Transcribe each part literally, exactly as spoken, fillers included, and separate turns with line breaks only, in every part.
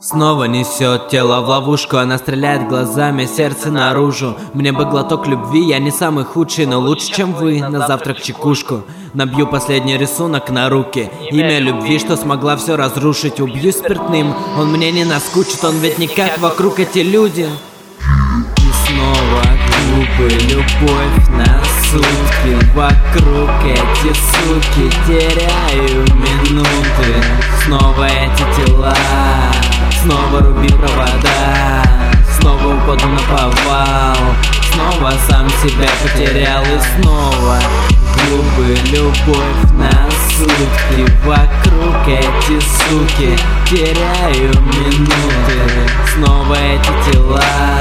Снова несет тело в ловушку, она стреляет глазами, сердце наружу. Мне бы глоток любви, я не самый худший, но лучше, чем вы. На завтрак чекушку, набью последний рисунок на руки. Имя любви, что смогла все разрушить. Убью спиртным, он мне не наскучит, он ведь никак вокруг эти люди. И снова губы, любовь на сутки. Вокруг эти суки, теряю минуты. Снова эти тела, снова руби провода, снова упаду на повал, снова сам себя потерял. И снова губы, любовь на сутки. Вокруг эти суки, теряю минуты. Снова эти тела,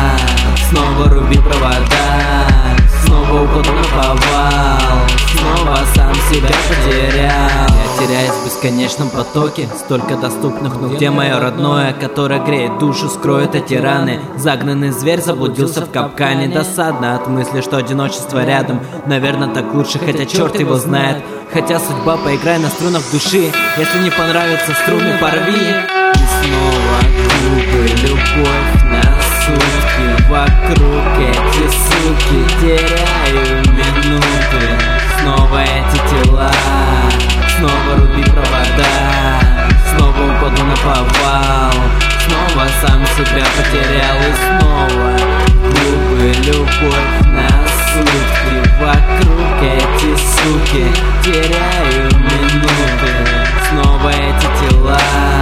снова руби провода, снова упаду на повал, снова сам себя потерял. Я теряюсь в бесконечном потоке, столько доступных, но где мое родное, которое греет душу, скроет эти раны? Загнанный зверь заблудился в капкане. Досадно от мысли, что одиночество рядом. Наверное, так лучше, хотя черт его знает. Хотя судьба, поиграй на струнах души. Если не понравятся струны, порви. И снова губы, любовь на сутки. Вокруг эти суки, теряю минуты. Снова эти тела, снова руби провода, снова упаду на повал, снова сам себя потерял. И снова губы, любовь на сутки. Вокруг эти суки, теряю минуты. Снова эти тела,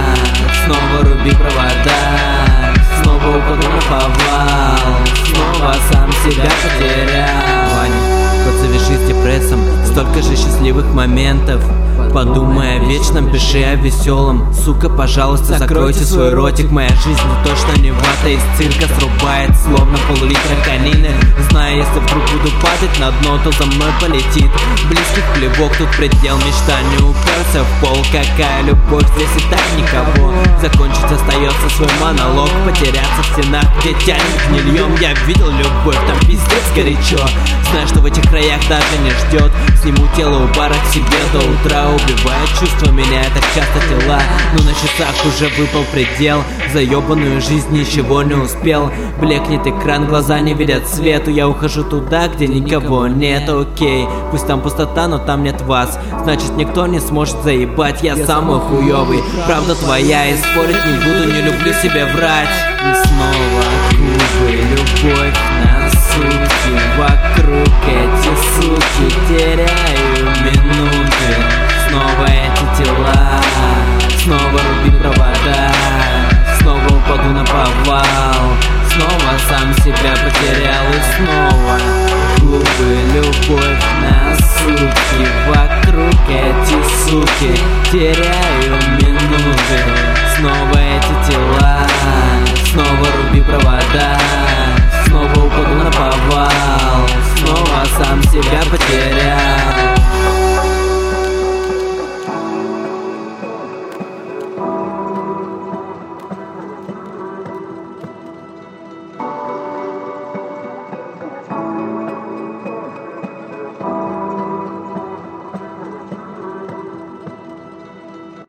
снова руби провода, снова упаду на повал, снова сам себя потерял. Подзавяжись с депрессом, столько же счастливых моментов. Подумай о вечном, пиши о веселом. Сука, пожалуйста, закройте свой ротик. Моя жизнь точно не вата из цирка. Срубает словно пол-литра конины. Знаю, если вдруг буду падать на дно, то за мной полетит близких плевок, тут предел. Мечта не уперся в пол. Какая любовь, здесь и так никого. Закончить остается свой монолог. Потеряться в стенах, где тянет гнильем. Я видел любовь, там пиздец горячо. Знаю, что в этих краях даже не ждет. Сниму тело у бара к себе до утра. Убивает чувства, меняет так часто тела. Но на часах уже выпал предел. За ебаную жизнь ничего не успел. Блекнет экран, глаза не видят свету. Я ухожу туда, где никого нет. Окей, пусть там пустота, но там нет вас. Значит, никто не сможет заебать. Я самый хуёвый, правда твоя. И спорить не буду, не люблю себе врать. И снова губы, любовь на сутки. Вокруг эти суки, теряю минуты. Снова эти тела, снова руби провода, снова упаду на повал, снова сам себя потерял. И снова губы, любовь на сутки. Вокруг эти суки, теряю минуты. Снова эти тела, снова руби провода, снова упаду на повал, снова сам себя потерял.